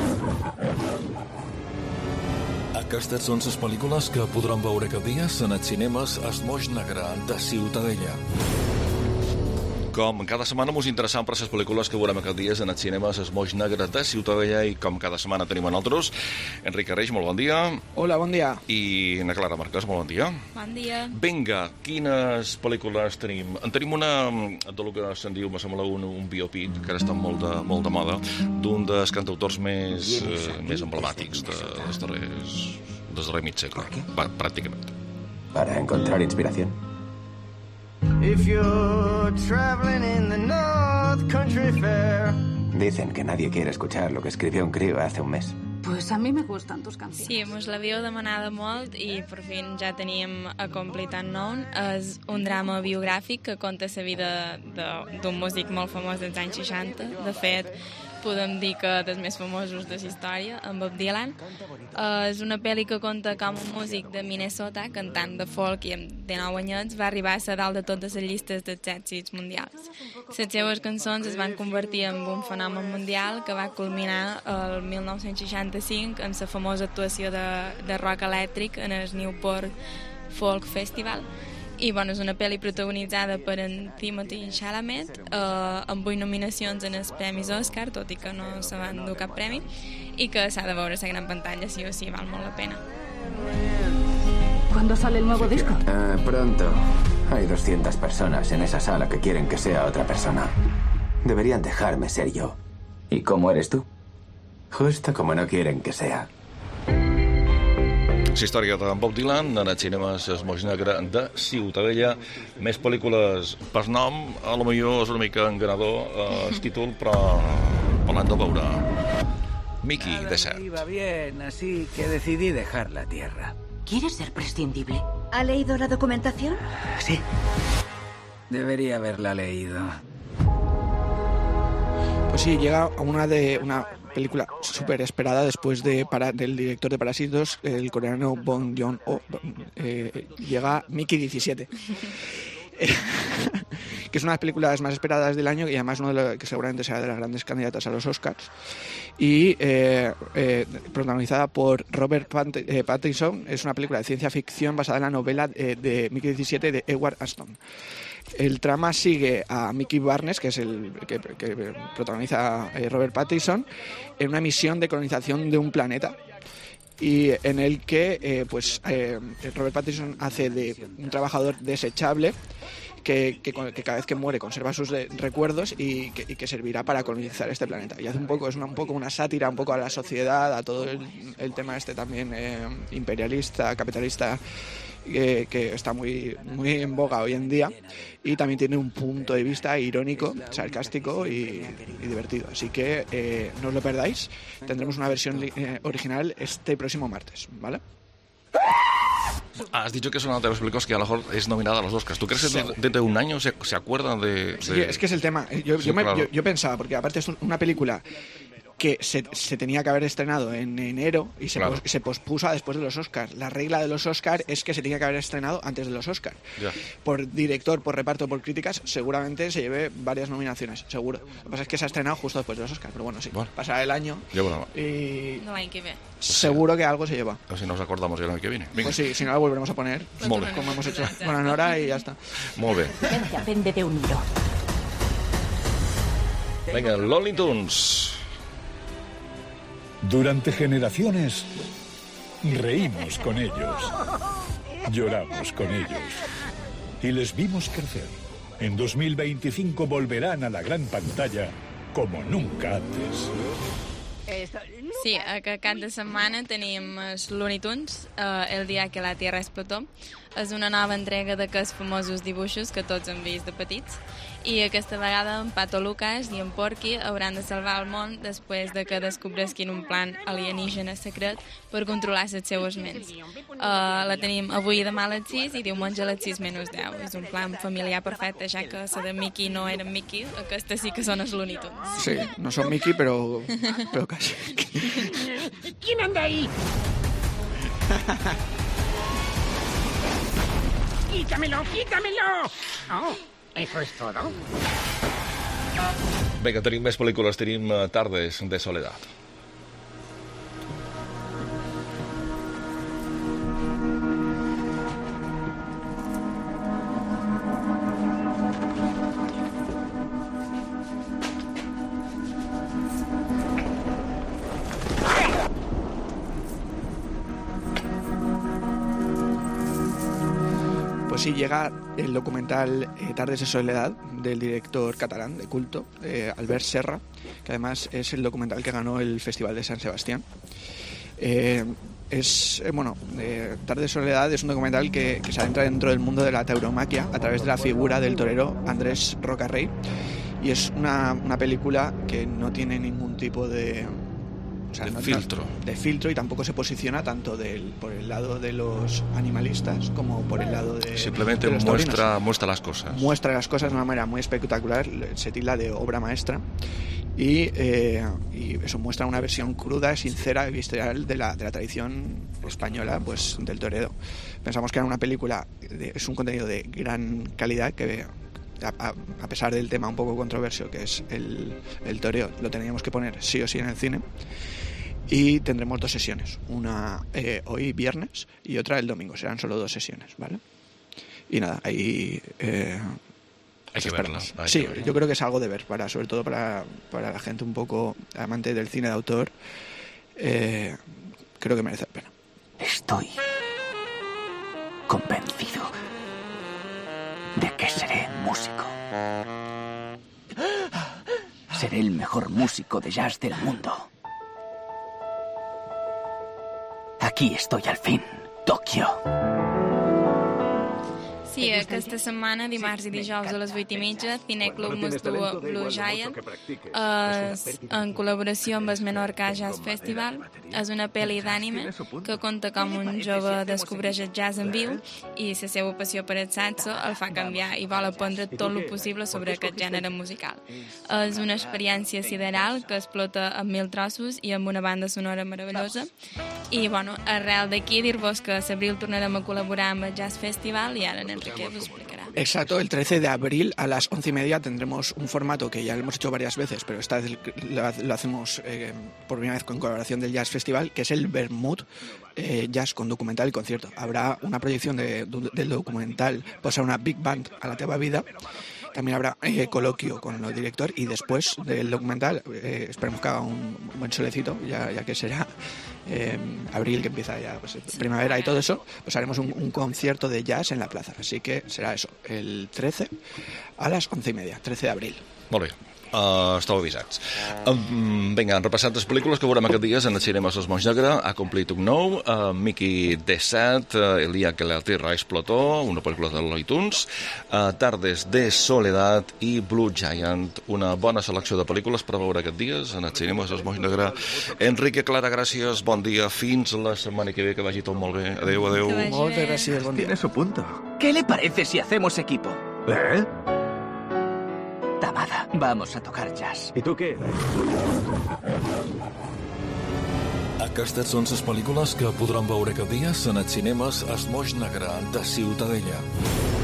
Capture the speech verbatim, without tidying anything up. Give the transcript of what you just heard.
Aquestes són les pel·lícules que podran veure aquest dia en els cinemes Es Moix Negre de Ciutadella. Com cada setmana mos interessam per les pel·lícules que veurem aquests dies en els cinemes Es Moix Negre de Ciutadella, i com cada setmana tenim a nosaltres Enric Carreix, molt bon dia. Hola, bon dia. I na Clara Marquès, molt bon dia. Bon dia. Vinga, quines pel·lícules tenim? En tenim una, del que se'n diu, me sembla, un, un biopic, que ara està molt de, molt de moda, d'un dels cantautors més, eh, més emblemàtics de, dels darrers, dels darrers mig segle, Va, pràcticament. Para encontrar inspiración. If you're traveling in the North Country Fair. Dicen que nadie quiere escuchar lo que escribió un crío hace un mes. Pues a mí me gustan tus canciones. Sí, mos l'havíeu demanada molt i per fi ja teníem a completar nou. És un drama biogràfic que conta la vida d'un músic molt famós dels anys seixanta. De fet, podem dir que dels més famosos de la història, en Bob Dylan. Uh, és una pel·li que conta com un músic de Minnesota, cantant de folk i amb dinou anyets, va arribar a ser dalt de totes les llistes dels èxits mundials. Les seves cançons es van convertir en un fenomen mundial que va culminar el mil nou-cents seixanta-cinc en la famosa actuació de, de rock elèctric en el Newport Folk Festival. I bueno, és una pel·li protagonitzada per en Timothée Chalamet, eh, amb vuit nominacions en els Premis Oscar, tot i que no se van dur cap premi, i que s'ha de veure a la gran pantalla, sí o sí, val molt la pena. ¿Cuándo sale el nuevo disco? Uh, pronto. Hay doscientas personas en esa sala que quieren que sea otra persona. Deberían dejarme ser yo. ¿Y cómo eres tú? Justo como no quieren que sea. La història de Bob Dylan en els cinemes Es Moix Negre de Ciutadella. Més pel·lícules per nom, a lo millor és una mica enganador eh, el títol, però parlant de veure Mickey de Set. Iba bien, así que decidí dejar la tierra. ¿Quieres ser prescindible? ¿Ha leído la documentación? Sí. Debería haberla leído. Pues sí, llega a una de una película súper esperada después de para, del director de Parásitos, el coreano Bong Joon-ho. Eh, llega Mickey diecisiete. Que es una de las películas más esperadas del año y además uno de los que seguramente será de las grandes candidatas a los Oscars, y eh, eh, protagonizada por Robert Pat- eh, Pattinson. Es una película de ciencia ficción basada en la novela eh, de Mickey diecisiete de Edward Ashton. El trama sigue a Mickey Barnes, que es el que, que protagoniza eh, Robert Pattinson, en una misión de colonización de un planeta, y en el que eh, pues eh, Robert Pattinson hace de un trabajador desechable que, que, que cada vez que muere conserva sus de, recuerdos y que, y que servirá para colonizar este planeta. Y hace un poco, es una, un poco una sátira un poco a la sociedad, a todo el, el tema este también eh, imperialista, capitalista, que, que está muy, muy en boga hoy en día, y también tiene un punto de vista irónico, sarcástico y, y divertido. Así que eh, no os lo perdáis. Tendremos una versión eh, original este próximo martes, ¿vale? Has dicho que es una de las películas que a lo mejor es nominada a los Oscars. ¿Tú crees que sí. dentro de un año se, se acuerdan de, de...? Sí, es que es el tema. Yo, sí, yo, me, claro. yo, yo pensaba, porque aparte es una película que se, se tenía que haber estrenado en enero y se, claro. pos, se pospuso a después de los Oscars. La regla de los Oscars es que se tenía que haber estrenado antes de los Oscars. Ya. Por director, por reparto, por críticas, seguramente se lleve varias nominaciones, seguro. Lo que pasa es que se ha estrenado justo después de los Oscars, pero bueno, sí. Bueno. Pasará el año Ja bueno. y No l'any que ve. seguro que algo se lleva. A ver si nos acordamos el año que viene. Venga. Pues sí, si no, lo volveremos a poner, Molt bé. como hemos hecho con Anora, y ya está. Molt bé. Ciencia pende de un hilo. Venga, Lonely Tunes. Durante generaciones reímos con ellos, lloramos con ellos y les vimos crecer. En dos mil veinticinco volverán a la gran pantalla como nunca antes. Sí, aquest cap de setmana tenim els Looney Tunes, eh, el dia que la Tierra explotó. És una nova entrega d'aquests famosos dibuixos que tots hem vist de petits, i aquesta vegada en Pato Lucas i en Porky hauran de salvar el món després de que descobresquin un plan alienígena secret per controlar les seues ments. Uh, la tenim avui demà a les sis i diumenge a les sis menys deu. És un plan familiar perfecte, ja que la de Mickey no era Mickey, aquesta sí que són els Looney Tunes. Sí, no son Mickey, pero, pero casi. ¿Quién anda ahí? ¡Quítamelo, quítamelo! Oh, ¿eso es todo? Vinga, tenim més pel·lícules. Tenim uh, Tardes de Soledad. así llega el documental eh, Tardes de soledad del director catalán de culto, eh, Albert Serra, que además es el documental que ganó el Festival de San Sebastián. Eh, es, eh, bueno, eh, Tardes de soledad es un documental que, que se adentra dentro del mundo de la tauromaquia a través de la figura del torero Andrés Rocarrey, y es una, una película que no tiene ningún tipo de... O sea, de no, filtro. No, de filtro, y tampoco se posiciona tanto del, por el lado de los animalistas como por el lado de Simplemente de los muestra, muestra las cosas. Muestra las cosas de una manera muy espectacular, se tilda de obra maestra, y, eh, y eso muestra una versión cruda, sincera y visceral de la, de la tradición española, pues del toreo. Pensamos que era una película, de, es un contenido de gran calidad que... A, a pesar del tema un poco controversio que es el, el toreo, lo teníamos que poner sí o sí en el cine. Y tendremos dos sesiones, una eh, hoy viernes y otra el domingo, serán solo dos sesiones, ¿vale? Y nada, ahí eh, hay que verla. Hay sí, que verla. Yo creo que es algo de ver, para, sobre todo para, para la gente un poco amante del cine de autor, eh, creo que merece la pena. Estoy convencido de que seré músico. Seré el mejor músico de jazz del mundo. Aquí estoy al fin, Tòquio. Sí, aquesta setmana, dimarts i dijous a les vuit i mitja, Cineclub Mostua Blue Giant, eh, en col·laboració amb el Menorca Jazz Festival. És una pel·li d'ànime que conta com un jove descobreix el jazz en viu i la seva passió per el saxo el fa canviar i vol aprendre tot el possible sobre aquest gènere musical. És una experiència sideral que explota en mil trossos i amb una banda sonora meravellosa. I, bueno, arrel d'aquí dir-vos que a l'abril tornarem a col·laborar amb el Jazz Festival i ara Enrique os explicará. Exacto, el trece de abril a las once y media tendremos un formato que ya lo hemos hecho varias veces, pero esta vez lo, lo hacemos eh, por primera vez con colaboración del Jazz Festival, que es el Vermouth eh, Jazz con documental y concierto. Habrá una proyección de, de, del documental, pues a una Big Band a la teva vida. También habrá eh, coloquio con el director y después del documental eh, esperemos que haga un buen solecito, ya, ya que será eh, abril, que empieza ya pues, primavera y todo eso, pues haremos un, un concierto de jazz en la plaza. Así que será eso, el trece a las once y media, trece de abril. Molt bé. Uh, estàu avisats. Um, vinga, han repassat les pel·lícules que veurem aquests dies en els cinemes Els Monys Negre. Ha complit un nou, uh, Mickey D set, uh, El día que la tierra explotó, una pel·lícula de Looney Tunes, uh, Tardes de soledad i Blue Giant, una bona selecció de pel·lícules per veure aquests dies en els cinemes Els Monys Negre. Enrique, Clara, gràcies, bon dia, fins la setmana que ve, que vagi tot molt bé. Adéu, adéu. Moltes gràcies, bon dia. Tiene su punto. ¿Qué le parece si hacemos equipo? ¿Eh? Tamada, vamos a tocar jazz. ¿Y tú qué? Aquestes són les pel·lícules que podran veure aquest dia en els cinemes Els Monys Negre de Ciutadella.